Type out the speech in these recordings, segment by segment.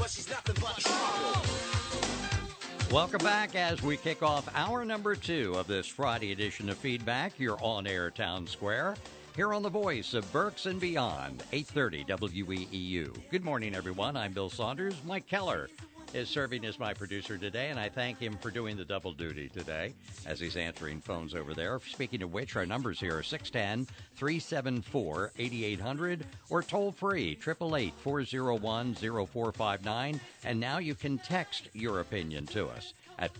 Welcome back as we kick off hour number 2 of this Friday edition of Feedback, your on-air town square, here on the voice of Berks and Beyond, 830 WEEU. Good morning, everyone. I'm Bill Saunders. Mike Keller is serving as my producer today, and I thank him for doing the double duty today as he's answering phones over there. Speaking of which, our numbers here are 610-374-8800 or toll-free, 888-401-0459. And now you can text your opinion to us at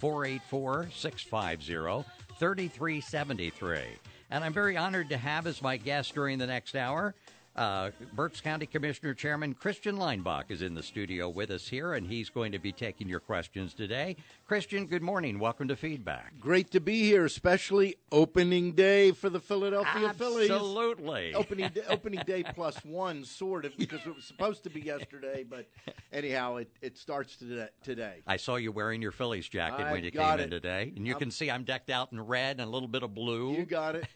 484-650-3373. And I'm very honored to have as my guest during the next hour, Berks County Commissioner Chairman Christian Leinbach is in the studio with us here, and he's going to be taking your questions today. Christian, good morning. Welcome to Feedback. Great to be here, especially opening day for the Philadelphia Phillies. Absolutely. Opening day plus one, sort of, because it was supposed to be yesterday, but anyhow, it starts today. I saw you wearing your Phillies jacket when you came in today, and you can see I'm decked out in red and a little bit of blue. You got it.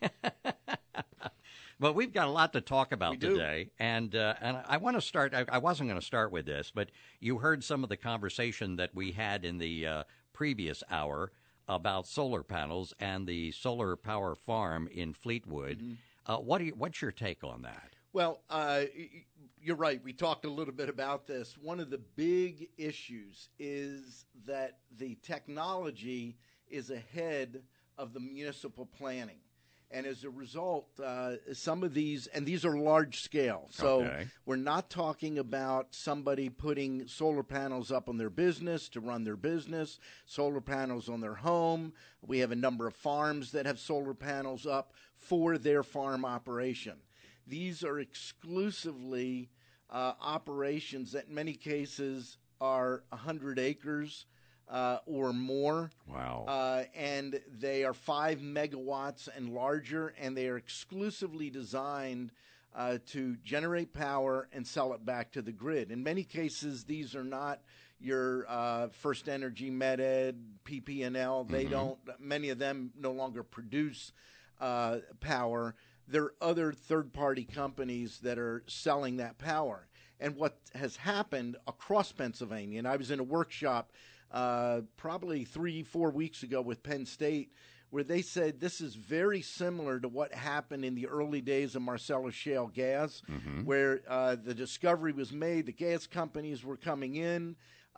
But we've got a lot to talk about today, and I want to start. I wasn't going to start with this, but you heard some of the conversation that we had in the previous hour about solar panels and the solar power farm in Fleetwood. Mm-hmm. What's your take on that? Well, you're right. We talked a little bit about this. One of the big issues is that the technology is ahead of the municipal planning. And as a result, some of these, and these are large scale. So we're not talking about somebody putting solar panels up on their business to run their business, solar panels on their home. We have a number of farms that have solar panels up for their farm operation. These are exclusively operations that in many cases are 100 acres or more. Wow. And they are 5 megawatts and larger, and they are exclusively designed to generate power and sell it back to the grid. In many cases, these are not your First Energy, Med-Ed, PP&L. They don't. Many of them no longer produce power. There are other third-party companies that are selling that power. And what has happened across Pennsylvania, and I was in a workshop probably 3-4 weeks ago with Penn State, where they said this is very similar to what happened in the early days of Marcellus shale gas, where the discovery was made, the gas companies were coming in.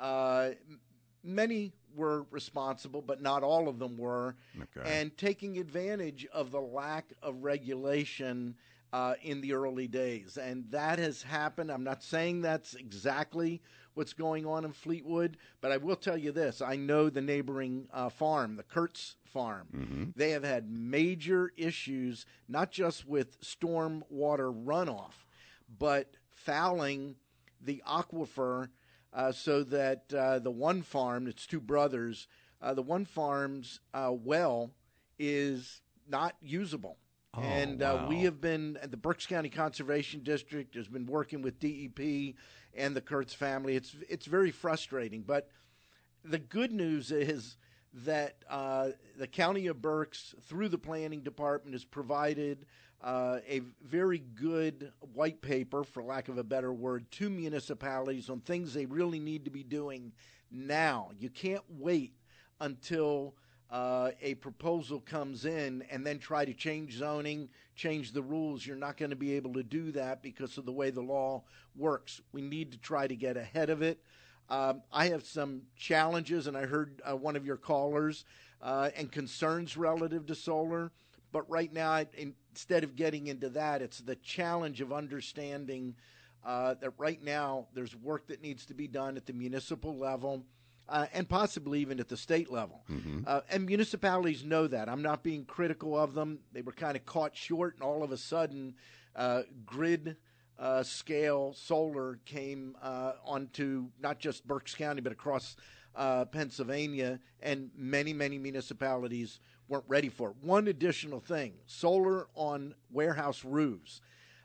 Many were responsible, but not all of them were, and taking advantage of the lack of regulation in the early days. And that has happened. I'm not saying that's exactly what's going on in Fleetwood, but I will tell you this. I know the neighboring farm, the Kurtz farm. They have had major issues, not just with storm water runoff, but fouling the aquifer so that the one farm, it's 2 brothers, the one farm's well is not usable. Wow. We have been, the Berks County Conservation District has been working with DEP and the Kurtz family. It's very frustrating. But the good news is that the County of Berks, through the Planning Department, has provided a very good white paper, for lack of a better word, to municipalities on things they really need to be doing now. You can't wait until a proposal comes in and then try to change zoning, change the rules. You're not going to be able to do that because of the way the law works. We need to try to get ahead of it. I have some challenges, and I heard one of your callers, and concerns relative to solar. But right now, instead of getting into that, it's the challenge of understanding that right now there's work that needs to be done at the municipal level. And possibly even at the state level. And municipalities know that. I'm not being critical of them. They were kind of caught short, and all of a sudden, grid scale solar came onto not just Berks County, but across Pennsylvania, and many, many municipalities weren't ready for it. One additional thing, solar on warehouse roofs.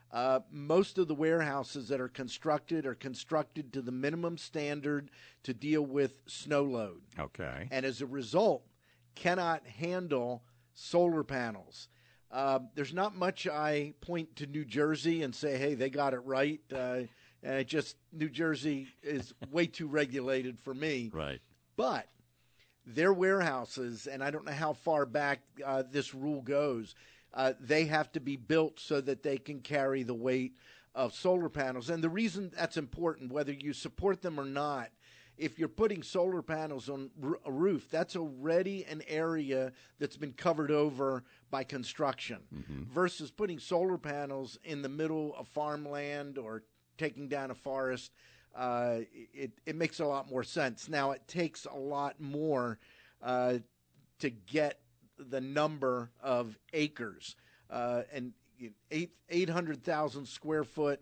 Most of the warehouses that are constructed to the minimum standard to deal with snow load. Okay. And as a result, cannot handle solar panels. There's not much I point to New Jersey and say, hey, they got it right. And New Jersey is way too regulated for me. Right. But their warehouses, and I don't know how far back this rule goes, they have to be built so that they can carry the weight of solar panels. And the reason that's important, whether you support them or not, if you're putting solar panels on a roof, that's already an area that's been covered over by construction, versus putting solar panels in the middle of farmland or taking down a forest. It makes a lot more sense. Now, it takes a lot more to get the number of acres. And 800,000 square foot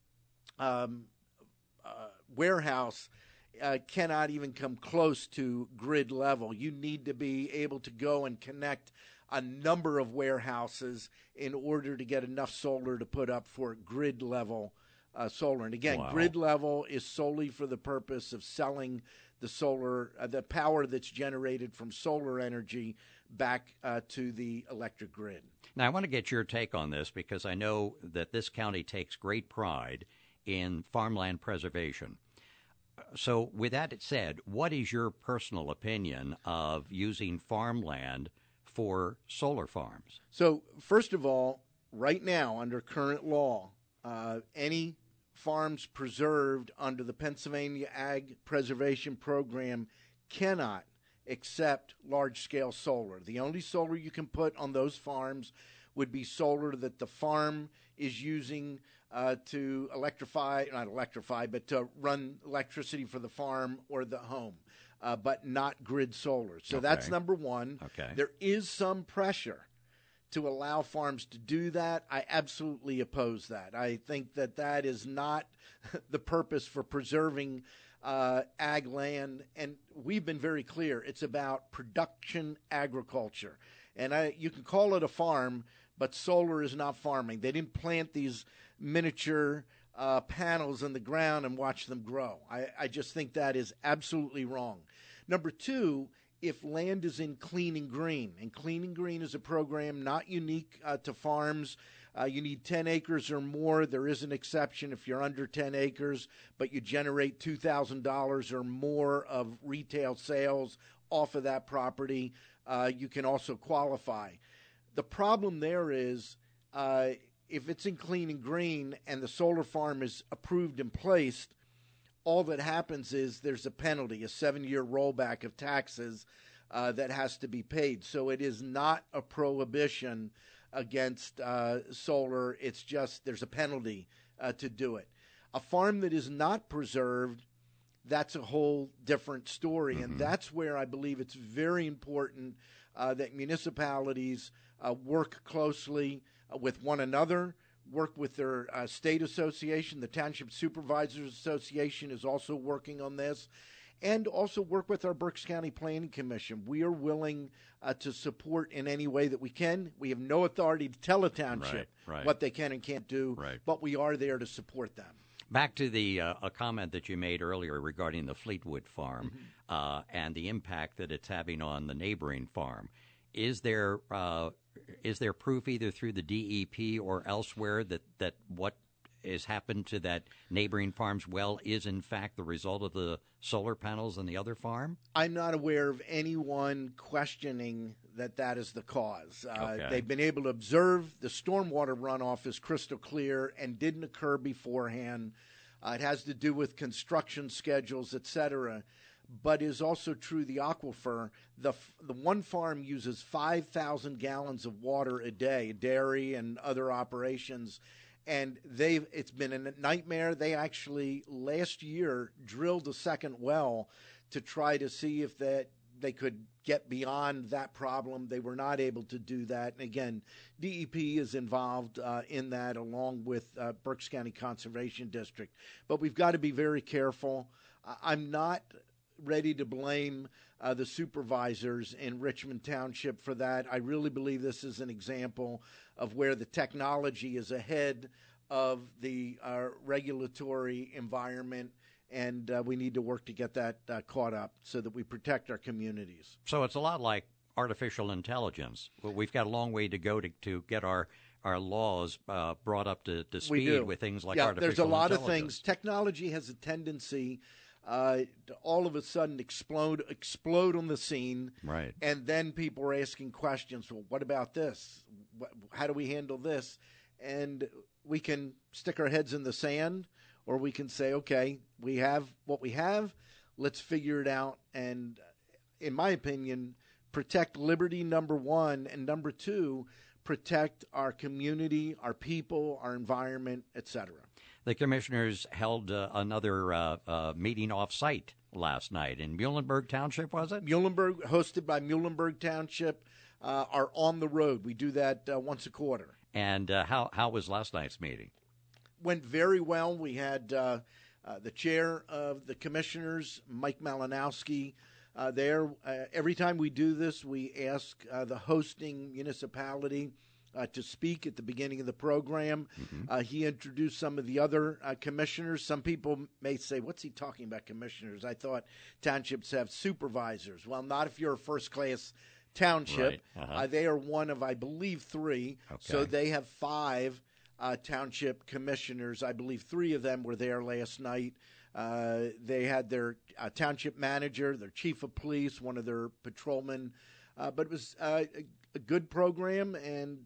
warehouse cannot even come close to grid level. You need to be able to go and connect a number of warehouses in order to get enough solar to put up for grid level solar. And again, grid level is solely for the purpose of selling the solar, the power that's generated from solar energy back to the electric grid. Now, I want to get your take on this because I know that this county takes great pride in farmland preservation. So with that said, what is your personal opinion of using farmland for solar farms? So first of all, right now, under current law, any farms preserved under the Pennsylvania Ag Preservation Program cannot accept large-scale solar. The only solar you can put on those farms would be solar that the farm is using to to run electricity for the farm or the home, but not grid solar. So that's number one. Okay. There is some pressure to allow farms to do that. I absolutely oppose that. I think that is not the purpose for preserving ag land. And we've been very clear. It's about production agriculture. And you can call it a farm, but solar is not farming. They didn't plant these miniature panels in the ground and watch them grow. I just think that is absolutely wrong. Number two, if land is in Clean and Green, and Clean and Green is a program not unique to farms. You need 10 acres or more. There is an exception if you're under 10 acres, but you generate $2,000 or more of retail sales off of that property. You can also qualify. The problem there is if it's in Clean and Green and the solar farm is approved and placed, all that happens is there's a penalty, a 7-year rollback of taxes that has to be paid. So it is not a prohibition against solar. It's just there's a penalty to do it. A farm that is not preserved, that's a whole different story. And that's where I believe it's very important that municipalities work closely with one another, work with their state association. The Township Supervisors Association is also working on this, and also work with our Berks County Planning Commission. We are willing to support in any way that we can. We have no authority to tell a township what they can and can't do, but we are there to support them. Back to the a comment that you made earlier regarding the Fleetwood farm and the impact that it's having on the neighboring farm. Is there proof either through the DEP or elsewhere that what has happened to that neighboring farm's well is in fact the result of the solar panels on the other farm? I'm not aware of anyone questioning that is the cause. They've been able to observe the stormwater runoff is crystal clear and didn't occur beforehand. It has to do with construction schedules, et cetera. But is also true the aquifer. The one farm uses 5,000 gallons of water a day, dairy and other operations, and it's been a nightmare. They actually last year drilled a second well to try to see if they could get beyond that problem. They were not able to do that. And again, DEP is involved in that along with Berks County Conservation District. But we've got to be very careful. I'm not ready to blame the supervisors in Richmond Township for that. I really believe this is an example of where the technology is ahead of the regulatory environment, and we need to work to get that caught up so that we protect our communities. So it's a lot like artificial intelligence. Well, we've got a long way to go to get our laws brought up to speed with things like artificial intelligence. There's a lot of things. Technology has a tendency to all of a sudden explode on the scene. Right. And then people are asking questions. Well, what about this? How do we handle this? And we can stick our heads in the sand, or we can say, okay, we have what we have. Let's figure it out. And in my opinion, protect liberty, number one, and number two, protect our community, our people, our environment, etc. The commissioners held another meeting off-site last night in Muhlenberg Township, was it? Muhlenberg, hosted by Muhlenberg Township, are on the road. We do that once a quarter. And how was last night's meeting? Went very well. We had the chair of the commissioners, Mike Malinowski, there. Every time we do this, we ask the hosting municipality to speak at the beginning of the program. Mm-hmm. He introduced some of the other commissioners. Some people may say, what's he talking about, commissioners? I thought townships have supervisors. Well, not if you're a first-class township. Right. Uh-huh. They are one of, I believe, three. Okay. So they have 5 township commissioners. I believe 3 of them were there last night. They had their township manager, their chief of police, one of their patrolmen. But it was a good program, and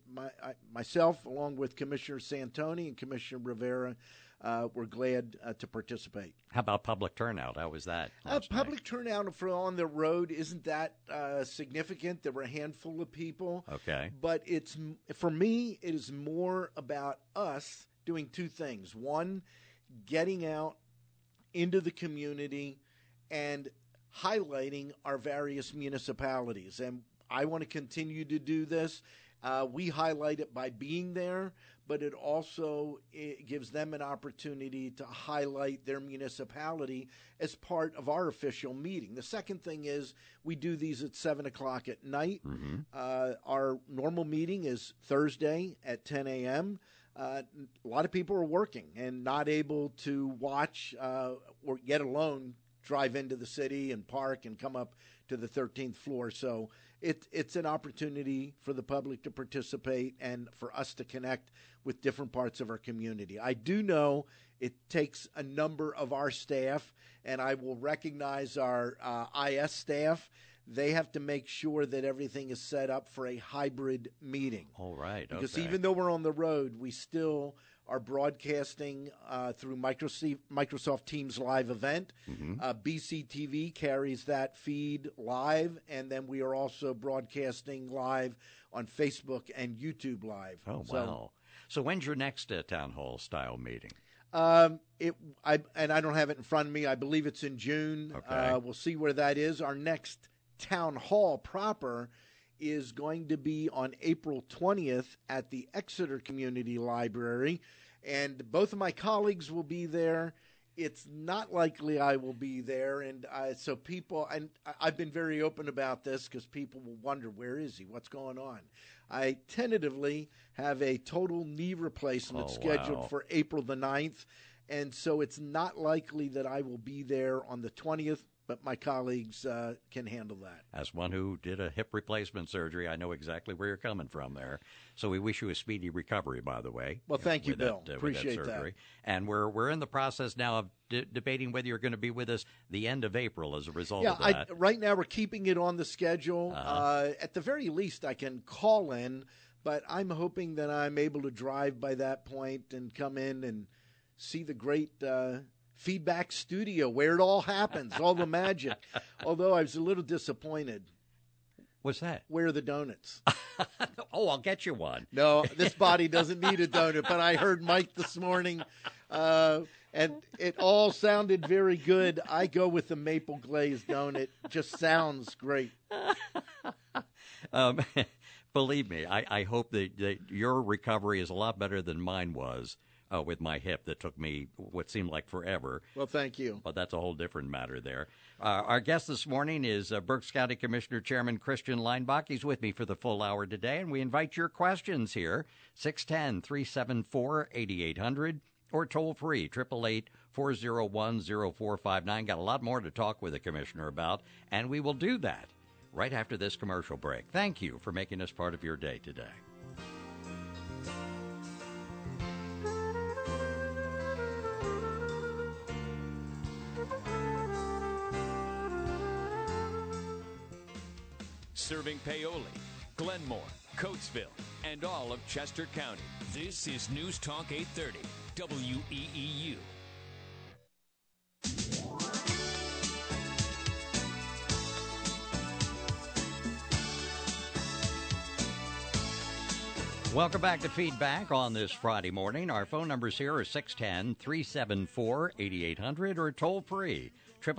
myself, along with Commissioner Santoni and Commissioner Rivera, were glad to participate. How about public turnout? How was that? Public turnout for on the road isn't that significant. There were a handful of people. Okay. But for me, it is more about us doing 2 things. One, getting out into the community and highlighting our various municipalities. And I want to continue to do this. We highlight it by being there, but it also gives them an opportunity to highlight their municipality as part of our official meeting. The second thing is we do these at 7 o'clock at night. Mm-hmm. Our normal meeting is Thursday at 10 a.m. A lot of people are working and not able to watch or yet alone drive into the city and park and come up to the 13th floor. So it's an opportunity for the public to participate and for us to connect with different parts of our community. I do know it takes a number of our staff, and I will recognize our IS staff. They have to make sure that everything is set up for a hybrid meeting. All right. Because okay. even though we're on the road, we still are broadcasting through Microsoft Teams live event. Mm-hmm. BCTV carries that feed live, and then we are also broadcasting live on Facebook and YouTube Live. Oh, wow. So when's your next town hall style meeting? And I don't have it in front of me. I believe it's in June. Okay. We'll see where that is. Our next town hall proper is going to be on April 20th at the Exeter Community Library, and both of my colleagues will be there. It's not likely I will be there, and so people, and I've been very open about this because people will wonder, where is he? What's going on? I tentatively have a total knee replacement scheduled for April the 9th, and so it's not likely that I will be there on the 20th, but my colleagues can handle that. As one who did a hip replacement surgery, I know exactly where you're coming from there. So we wish you a speedy recovery, by the way. Well, thank you, Bill. Appreciate that. And we're in the process now of debating whether you're going to be with us the end of April as a result of that. Right now we're keeping it on the schedule. At the very least, I can call in, but I'm hoping that I'm able to drive by that point and come in and see the great feedback studio where it all happens, all the magic. Although I was a little disappointed. What's that? Where are the donuts? Oh, I'll get you one. No, this body doesn't need a donut, but I heard Mike this morning, and it all sounded very good. I go with the maple glazed donut. Just sounds great. Believe me, I hope that your recovery is a lot better than mine was. With my hip that took me what seemed like forever. Well, thank you. But that's a whole different matter there. Our guest this morning is Berks County Commissioner Chairman Christian Leinbach. He's with me for the full hour today, and we invite your questions here, 610-374-8800, or toll-free, 888-401-0459. Got a lot more to talk with the Commissioner about, and we will do that right after this commercial break. Thank you for making us part of your day today. Serving Paoli, Glenmore, Coatesville, and all of Chester County. This is News Talk 830, WEEU. Welcome back to Feedback on this Friday morning. Our phone numbers here are 610-374-8800 or toll free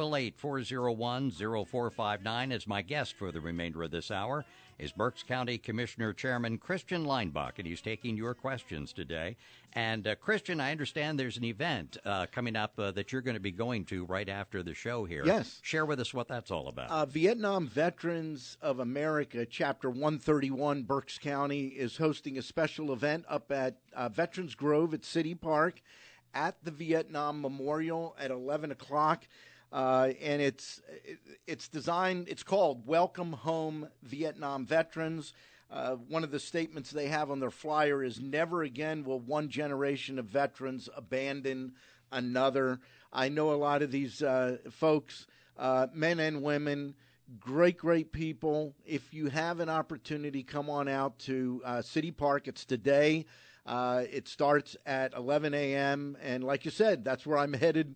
888-401-0459. As my guest for the remainder of this hour is Berks County Commissioner Chairman Christian Leinbach, and he's taking your questions today. And Christian, I understand there's an event coming up that you're going to be going to right after the show here. Yes. Share with us what that's all about. Vietnam Veterans of America, Chapter 131, Berks County, is hosting a special event up at Veterans Grove at City Park at the Vietnam Memorial at 11 o'clock. And it's designed, it's called Welcome Home Vietnam Veterans. One of the statements they have on their flyer is, never again will one generation of veterans abandon another. I know a lot of these folks, men and women, great people. If you have an opportunity, come on out to City Park. It's today. It starts at 11 a.m. And like you said, that's where I'm headed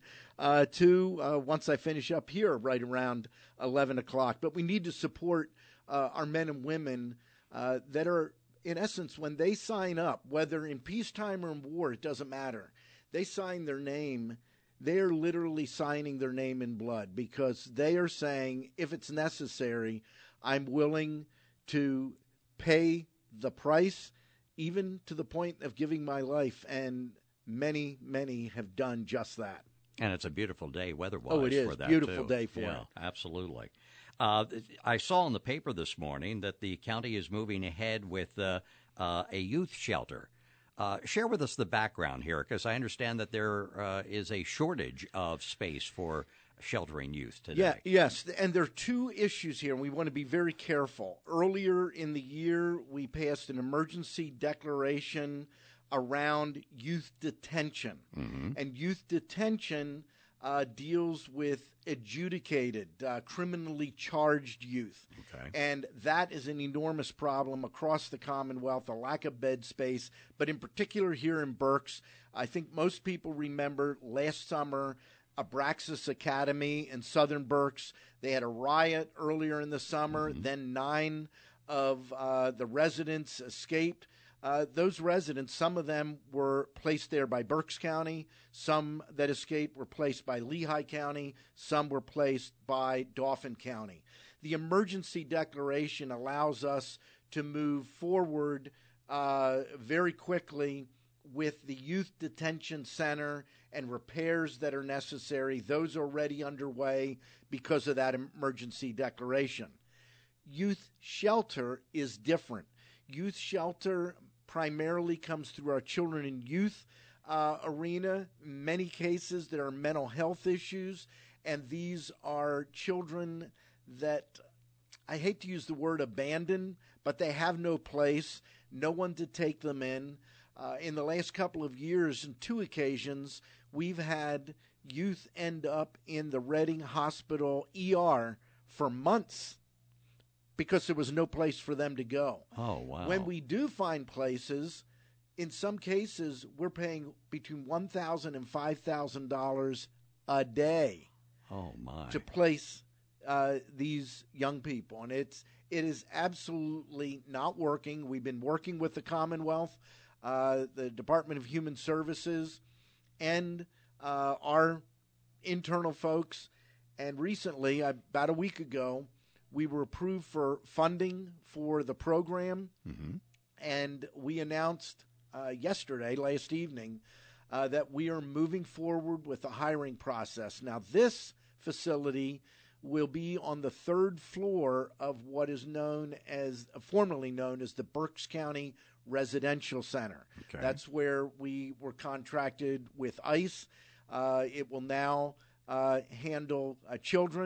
to once I finish up here right around 11 o'clock. But we need to support our men and women that are, in essence, when they sign up, whether in peacetime or in war, it doesn't matter. They sign their name. They're literally signing their name in blood because they are saying, if it's necessary, I'm willing to pay the price, even to the point of giving my life. And many have done just that. And it's a beautiful day weather-wise. Oh, it is. For that, Beautiful too. day for yeah, it. Absolutely. I saw in the paper this morning that the county is moving ahead with a youth shelter. Share with us the background here, because I understand that there is a shortage of space for sheltering youth today. Yeah, yes, and there are two issues here, and we want to be very careful. Earlier in the year, we passed an emergency declaration around youth detention. Mm-hmm. And youth detention deals with adjudicated, criminally charged youth. Okay. And that is an enormous problem across the Commonwealth, a lack of bed space, but in particular here in Berks. I think most people remember last summer, Abraxas Academy in Southern Berks. They had a riot earlier in the summer. Mm-hmm. Then 9 of the residents escaped. Those residents, some of them were placed there by Berks County. Some that escaped were placed by Lehigh County. Some were placed by Dauphin County. The emergency declaration allows us to move forward very quickly with the Youth Detention Center and repairs that are necessary. Those are already underway because of that emergency declaration. Youth shelter is different. Youth shelter primarily comes through our children and youth arena. In many cases, there are mental health issues, and these are children that, I hate to use the word abandoned, but they have no place, no one to take them in. In the last couple of years, on 2 occasions, we've had youth end up in the Reading Hospital ER for months because there was no place for them to go. Oh, wow. When we do find places, in some cases, we're paying between $1,000 and $5,000 a day. Oh, my. To place these young people. And it is absolutely not working. We've been working with the Commonwealth, the Department of Human Services, and our internal folks. And recently, about a week ago, we were approved for funding for the program, mm-hmm. and we announced yesterday, last evening, that we are moving forward with the hiring process. Now, this facility will be on the 3rd floor of what is formerly known as the Berks County Residential Center. Okay. That's where we were contracted with ICE. It will now handle children.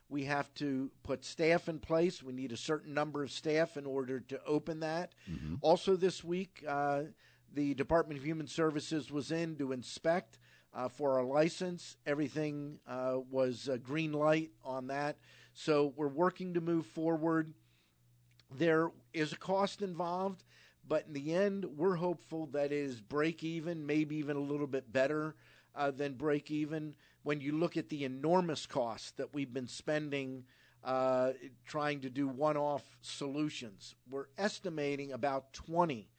We have to put staff in place. We need a certain number of staff in order to open that. Mm-hmm. Also this week, the Department of Human Services was in to inspect for our license. Everything was a green light on that. So we're working to move forward. There is a cost involved, but in the end, we're hopeful that it is break even, maybe even a little bit better than break even. When you look at the enormous costs that we've been spending trying to do one-off solutions, we're estimating about 20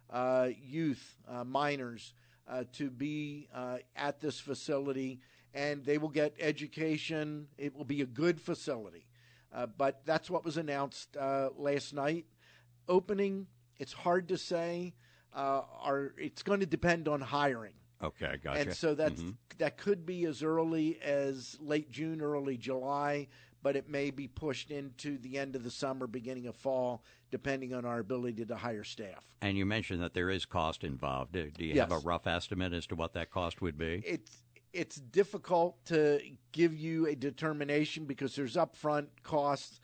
youth minors to be at this facility, and they will get education. It will be a good facility. But that's what was announced last night. Opening, it's hard to say. It's going to depend on hiring. Okay, gotcha. And so that could be as early as late June, early July, but it may be pushed into the end of the summer, beginning of fall, depending on our ability to hire staff. And you mentioned that there is cost involved. Do you have a rough estimate as to what that cost would be? It's difficult to give you a determination because there's upfront costs.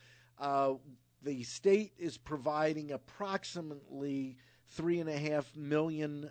The state is providing approximately $3.5 million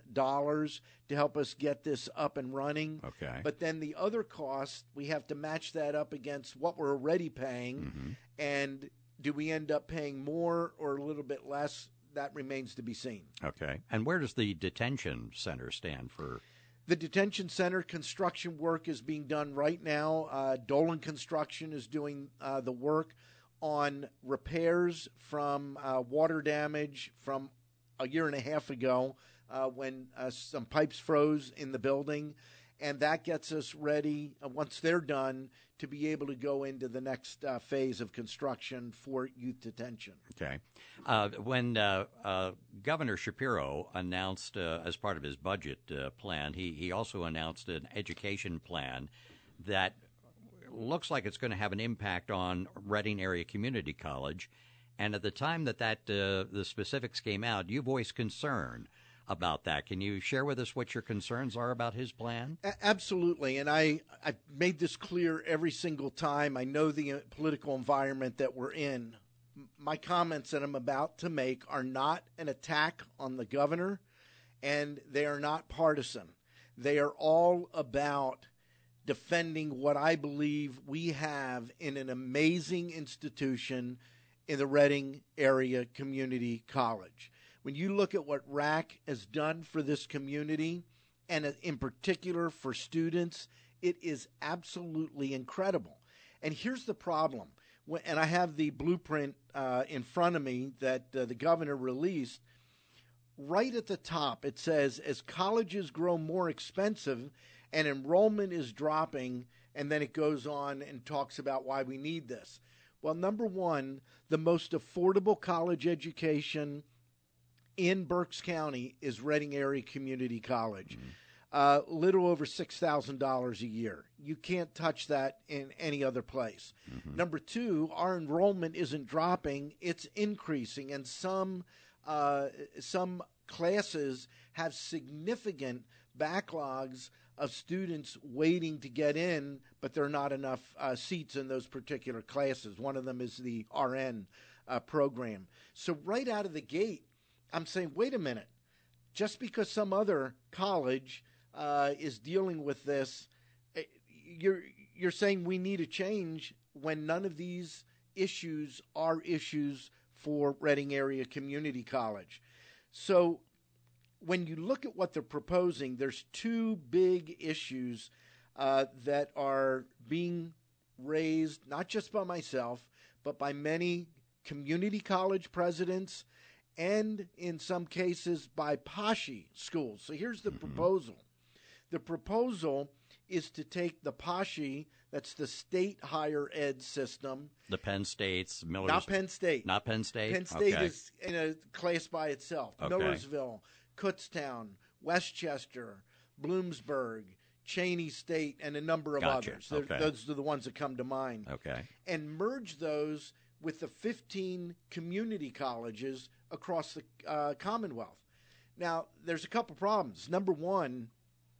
to help us get this up and running. Okay. But then the other costs, we have to match that up against what we're already paying. Mm-hmm. And do we end up paying more or a little bit less? That remains to be seen. Okay. And where does the detention center stand for? The detention center construction work is being done right now. Dolan Construction is doing the work on repairs from water damage from a year and a half ago when some pipes froze in the building. And that gets us ready, once they're done, to be able to go into the next phase of construction for youth detention. Okay. When Governor Shapiro announced, as part of his budget plan, he also announced an education plan that looks like it's going to have an impact on Reading Area Community College. And at the time that the specifics came out, you voiced concern about that. Can you share with us what your concerns are about his plan? Absolutely. And I've made this clear every single time. I know the political environment that we're in. My comments that I'm about to make are not an attack on the governor, and they are not partisan. They are all about defending what I believe we have in an amazing institution in the Reading Area Community College. When you look at what RAC has done for this community, and in particular for students, it is absolutely incredible. And here's the problem, and I have the blueprint in front of me that the governor released. Right at the top, it says, as colleges grow more expensive and enrollment is dropping, and then it goes on and talks about why we need this. Well, number one, the most affordable college education in Berks County is Reading Area Community College. Mm-hmm. Little over $6,000 a year. You can't touch that in any other place. Mm-hmm. Number two, our enrollment isn't dropping, it's increasing, and some classes have significant backlogs of students waiting to get in, but there are not enough seats in those particular classes. One of them is the RN program. So right out of the gate, I'm saying, wait a minute. Just because some other college is dealing with this, you're saying we need a change when none of these issues are issues for Reading Area Community College. So when you look at what they're proposing, there's two big issues that are being raised, not just by myself, but by many community college presidents and in some cases by PASHE schools. So here's the proposal. The proposal is to take the PASHE, that's the state higher ed system. The Penn States, Miller's. Not Penn State. Not Penn State? Penn State is in a class by itself. Okay. Millersville, Kutztown, Westchester, Bloomsburg, Cheney State, and a number of others. Okay. Those are the ones that come to mind. Okay. And merge those with the 15 community colleges across the Commonwealth. Now, there's a couple problems. Number one,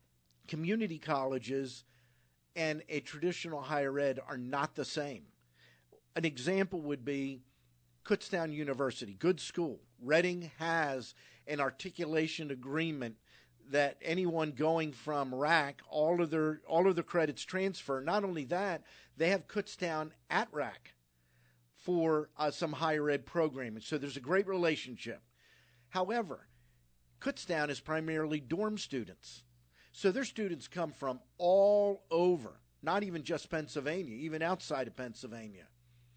community colleges and a traditional higher ed are not the same. an example would be Kutztown University, good school. Reading has an articulation agreement that anyone going from RAC, all of their credits transfer. Not only that, they have Kutztown at RAC for some higher ed programming. So there's a great relationship. However, Kutztown is primarily dorm students. So their students come from all over, not even just Pennsylvania, even outside of Pennsylvania.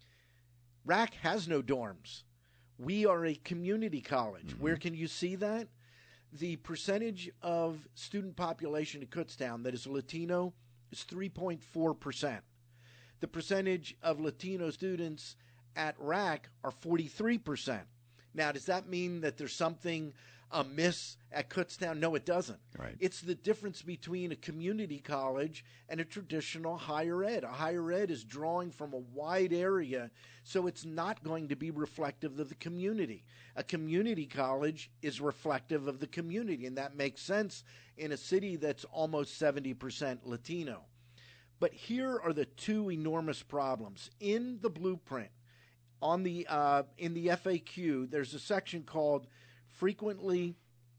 RAC has no dorms. We are a community college. Where can you see that? The percentage of student population in Kutztown that is Latino is 3.4%. The percentage of Latino students at RAC are 43%. Now, does that mean that there's something amiss at Kutztown? No, it doesn't. Right. It's the difference between a community college and a traditional higher ed. A higher ed is drawing from a wide area, so it's not going to be reflective of the community. A community college is reflective of the community, and that makes sense in a city that's almost 70% Latino. But here are the two enormous problems. In the blueprint, in the FAQ, there's a section called Frequently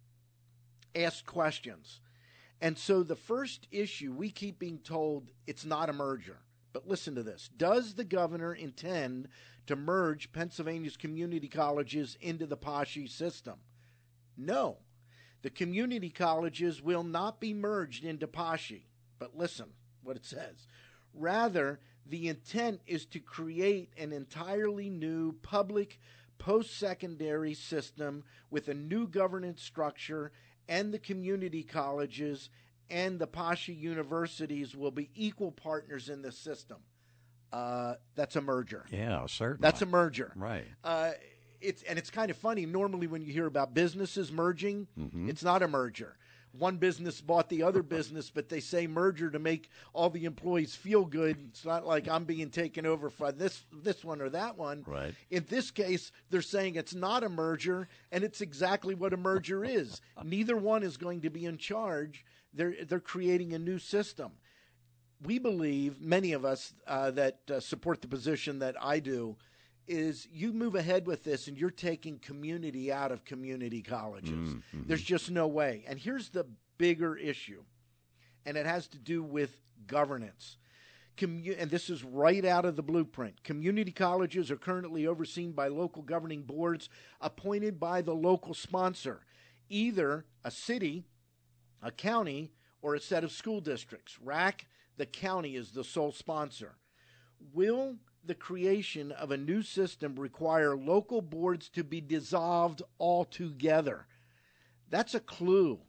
Asked Questions. And so the first issue, we keep being told it's not a merger. But listen to this. Does the governor intend to merge Pennsylvania's community colleges into the PASHE system? No. The community colleges will not be merged into PASHE. But listen what it says. Rather, the intent is to create an entirely new public post-secondary system with a new governance structure, and the community colleges and the PASHE universities will be equal partners in the system. That's a merger. Yeah, certainly. That's a merger. Right. It's kind of funny. Normally when you hear about businesses merging, it's not a merger. One business bought the other business, but they say merger to make all the employees feel good. It's not like I'm being taken over for this one or that one. Right. In this case, they're saying it's not a merger, and it's exactly what a merger is. Neither one is going to be in charge. They're creating a new system. We believe, many of us that support the position that I do, is you move ahead with this and you're taking community out of community colleges. There's just no way. And here's the bigger issue, and it has to do with governance. And this is right out of the blueprint. Community colleges are currently overseen by local governing boards appointed by the local sponsor, either a city, a county, or a set of school districts. RAC, the county, is the sole sponsor. Will the creation of a new system require local boards to be dissolved altogether? That's a clue.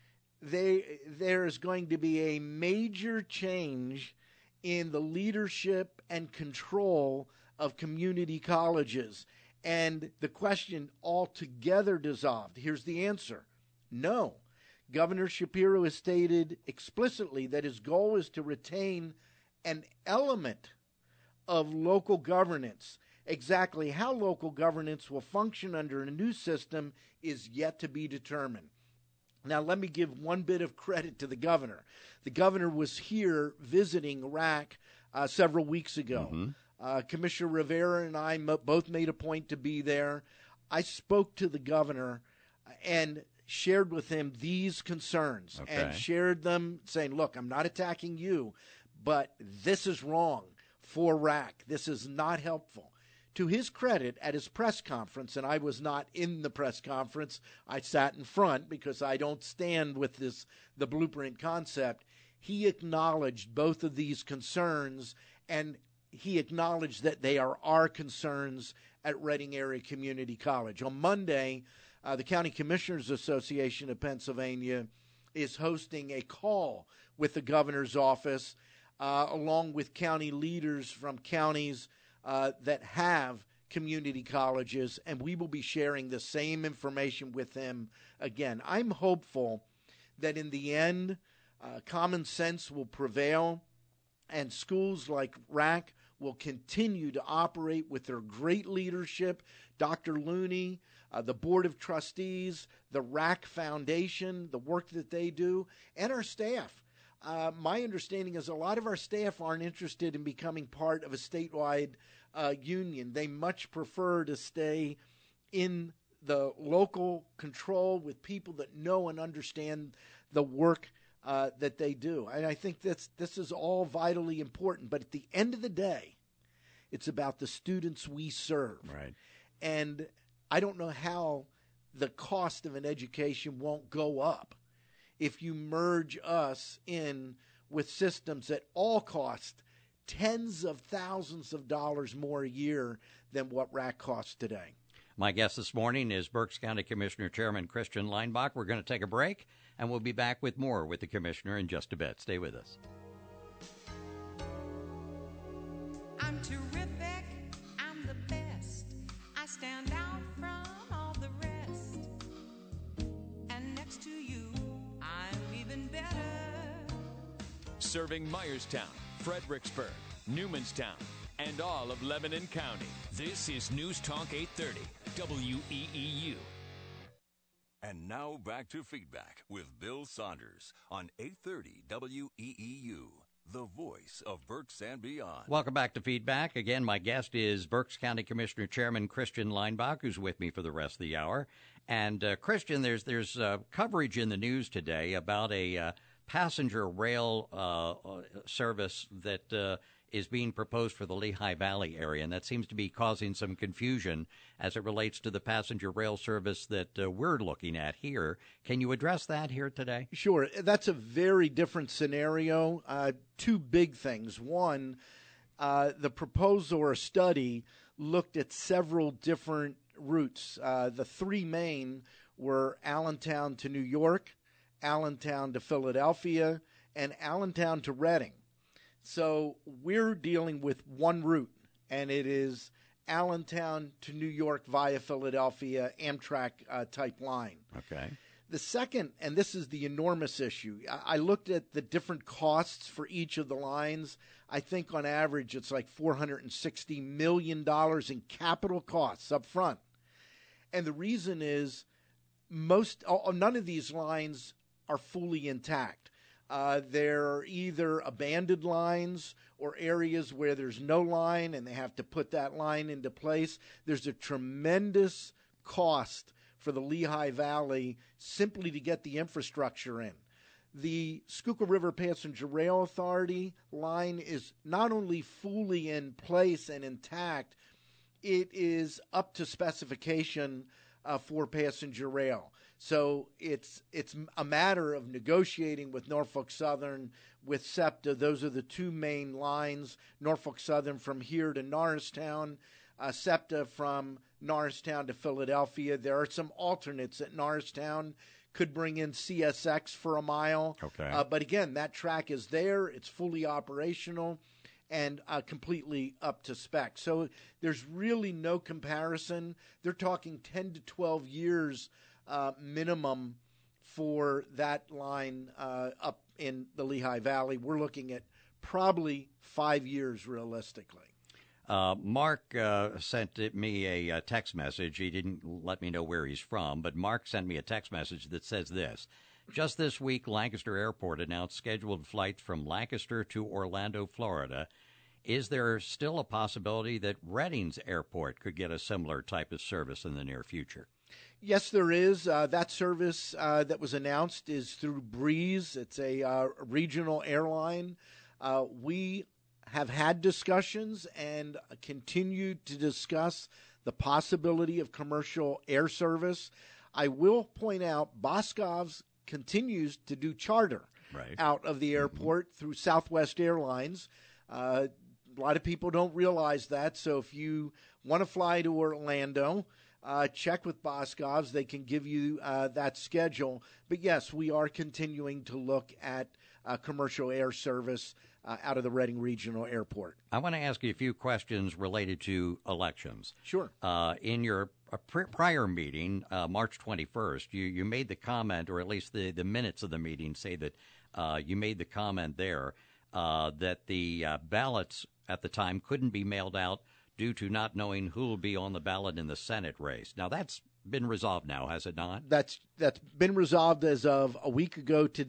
There is going to be a major change in the leadership and control of community colleges. And the question, altogether dissolved, here's the answer. No. Governor Shapiro has stated explicitly that his goal is to retain an element of local governance. Exactly how local governance will function under a new system is yet to be determined. Now, let me give one bit of credit to the governor. The governor was here visiting RAC several weeks ago. Commissioner Rivera and I both made a point to be there. I spoke to the governor and shared with him these concerns and shared them, saying, look, I'm not attacking you, but this is wrong for RAC. This is not helpful. To his credit, at his press conference, and I was not in the press conference, I sat in front because I don't stand with the blueprint concept, he acknowledged both of these concerns, and he acknowledged that they are our concerns at Reading Area Community College. On Monday, the County Commissioners Association of Pennsylvania is hosting a call with the governor's office along with county leaders from counties that have community colleges, and we will be sharing the same information with them again. I'm hopeful that in the end, common sense will prevail, and schools like RAC will continue to operate with their great leadership. Dr. Looney, the Board of Trustees, the RAC Foundation, the work that they do, and our staff. My understanding is a lot of our staff aren't interested in becoming part of a statewide union. They much prefer to stay in the local control with people that know and understand the work that they do. And I think this is all vitally important. But at the end of the day, it's about the students we serve. Right. And I don't know how the cost of an education won't go up if you merge us in with systems that all cost tens of thousands of dollars more a year than what RAC costs today. My guest this morning is Berks County Commissioner Chairman Christian Leinbach. We're going to take a break, and we'll be back with more with the Commissioner in just a bit. Stay with us. I'm terrific, I'm the best, I stand out from all the rest, and next to you, I'm even better. Serving Myerstown, Fredericksburg, Newmanstown, and all of Lebanon County. This is News Talk 830, WEEU. And now back to Feedback with Bill Saunders on 830 WEEU, the voice of Berks and beyond. Welcome back to Feedback. Again, my guest is Berks County Commissioner Chairman Christian Leinbach, who's with me for the rest of the hour. And Christian, there's coverage in the news today about a passenger rail service that is being proposed for the Lehigh Valley area, and that seems to be causing some confusion as it relates to the passenger rail service that we're looking at here. Can you address that here today? Sure. That's a very different scenario. Two big things. One, the proposal or study looked at several different routes. The three main were Allentown to New York, Allentown to Philadelphia, and Allentown to Reading. So we're dealing with one route, and it is Allentown to New York via Philadelphia, Amtrak type line. Okay. The second, and this is the enormous issue, I looked at the different costs for each of the lines. I think on average it's like $460 million in capital costs up front. And the reason is none of these lines are fully intact. They're either abandoned lines or areas where there's no line and they have to put that line into place. There's a tremendous cost for the Lehigh Valley simply to get the infrastructure in. The Schuylkill River Passenger Rail Authority line is not only fully in place and intact, it is up to specification for passenger rail. So it's a matter of negotiating with Norfolk Southern, with SEPTA. Those are the two main lines. Norfolk Southern from here to Norristown, SEPTA from Norristown to Philadelphia. There are some alternates at Norristown. Could bring in CSX for a mile. Okay. But again, that track is there. It's fully operational and completely up to spec. So there's really no comparison. They're talking 10 to 12 years minimum for that line up in the Lehigh Valley. We're looking at probably 5 years realistically. Mark sent me a text message. He didn't let me know where he's from, but Mark sent me a text message that says this. Just this week, Lancaster Airport announced scheduled flights from Lancaster to Orlando, Florida. Is there still a possibility that Redding's Airport could get a similar type of service in the near future? Yes, there is. That service that was announced is through Breeze. It's a regional airline. We have had discussions and continue to discuss the possibility of commercial air service. I will point out Boscov's continues to do charter out of the airport through Southwest Airlines. A lot of people don't realize that. So if you want to fly to Orlando, check with Boscov's. They can give you that schedule. But, yes, we are continuing to look at commercial air service out of the Reading Regional Airport. I want to ask you a few questions related to elections. Sure. In your prior meeting, March 21st, you made the comment, or at least the minutes of the meeting say that you made the comment there that the ballots at the time couldn't be mailed out due to not knowing who will be on the ballot in the Senate race. Now, that's been resolved now, has it not? That's been resolved as of a week ago today.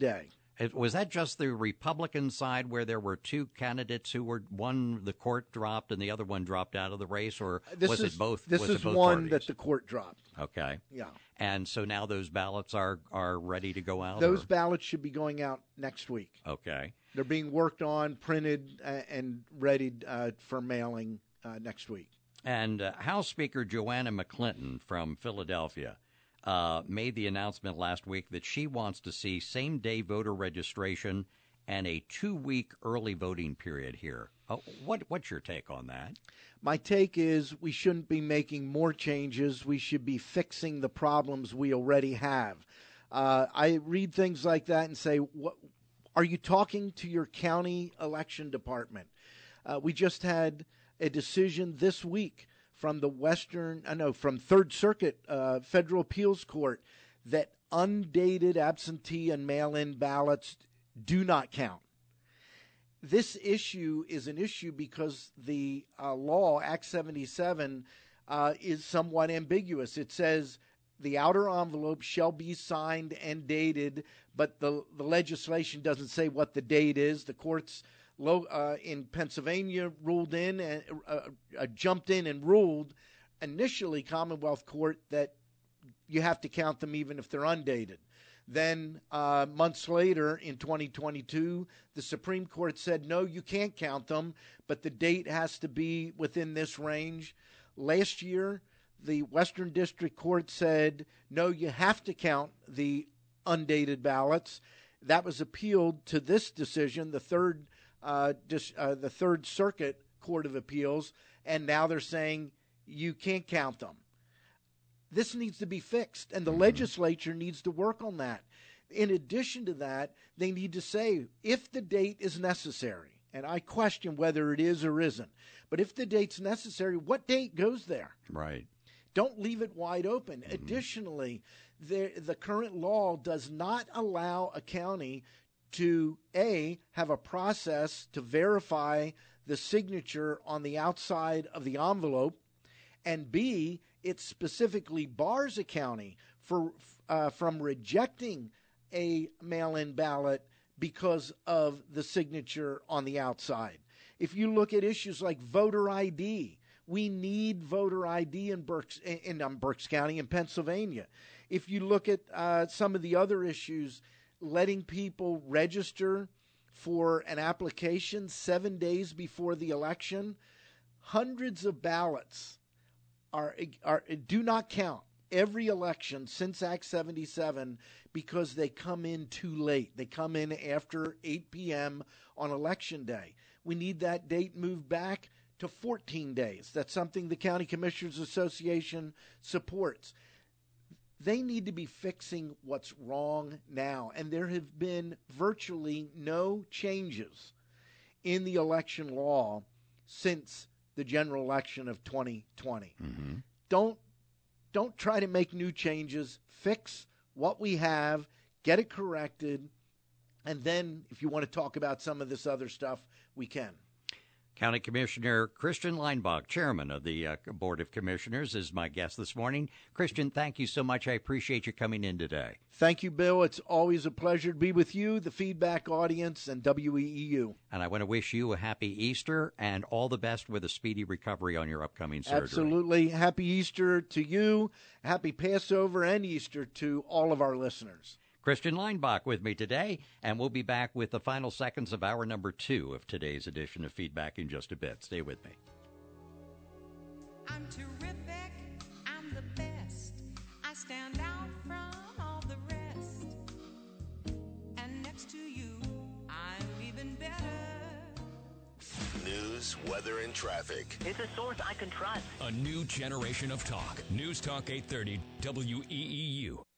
Was that just the Republican side where there were two candidates who were one the court dropped and the other one dropped out of the race, or was it both? This is both one parties? that the court dropped. Okay. Yeah. And so now those ballots are ready to go out? Those ballots should be going out next week. Okay. They're being worked on, printed, and ready for mailing next week. And House Speaker Joanna McClinton from Philadelphia made the announcement last week that she wants to see same-day voter registration and a 2-week early voting period here. What's your take on that? My take is we shouldn't be making more changes. We should be fixing the problems we already have. I read things like that and say, what, are you talking to your county election department? We just had a decision this week from from Third Circuit Federal Appeals Court that undated absentee and mail-in ballots do not count. This issue is an issue because the law, Act 77, is somewhat ambiguous. It says the outer envelope shall be signed and dated, but the legislation doesn't say what the date is. The courts in Pennsylvania ruled in and jumped in and ruled initially, Commonwealth Court, that you have to count them even if they're undated. Then months later in 2022, the Supreme Court said, no, you can't count them, but the date has to be within this range. Last year, the Western District Court said, no, you have to count the undated ballots. That was appealed to this decision, the Third Circuit Court of Appeals, and now they're saying you can't count them. This needs to be fixed, and the legislature needs to work on that. In addition to that, they need to say if the date is necessary, and I question whether it is or isn't, but if the date's necessary, what date goes there? Right. Don't leave it wide open. Additionally, the current law does not allow a county to, A, have a process to verify the signature on the outside of the envelope, and B, it specifically bars a county from rejecting a mail-in ballot because of the signature on the outside. If you look at issues like voter ID, we need voter ID in Berks County in Pennsylvania. If you look at some of the other issues, letting people register for an application 7 days before the election, hundreds of ballots do not count every election since Act 77 because they come in too late. They come in after 8 p.m. on Election Day. We need that date moved back to 14 days. That's something the County Commissioners Association supports. They need to be fixing what's wrong now, and there have been virtually no changes in the election law since the general election of 2020. Mm-hmm. Don't try to make new changes. Fix what we have, get it corrected, and then if you want to talk about some of this other stuff, we can. County Commissioner Christian Leinbach, chairman of the Board of Commissioners, is my guest this morning. Christian, thank you so much. I appreciate you coming in today. Thank you, Bill. It's always a pleasure to be with you, the Feedback audience, and WEEU. And I want to wish you a happy Easter and all the best with a speedy recovery on your upcoming surgery. Absolutely. Happy Easter to you. Happy Passover and Easter to all of our listeners. Christian Leinbach with me today, and we'll be back with the final seconds of hour number 2 of today's edition of Feedback in just a bit. Stay with me. I'm terrific, I'm the best, I stand out from all the rest, and next to you, I'm even better. News, weather, and traffic. It's a source I can trust. A new generation of talk. News Talk 830 WEEU.